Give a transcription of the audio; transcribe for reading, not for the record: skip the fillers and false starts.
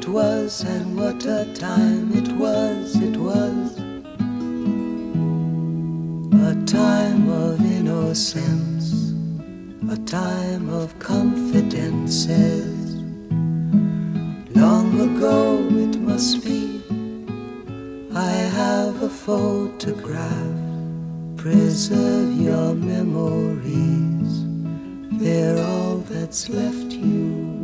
was, and what a time it was, it was. A time of innocence, a time of confidences. Long ago it must be, I have a photograph. Preserve your memories, they're all that's left you.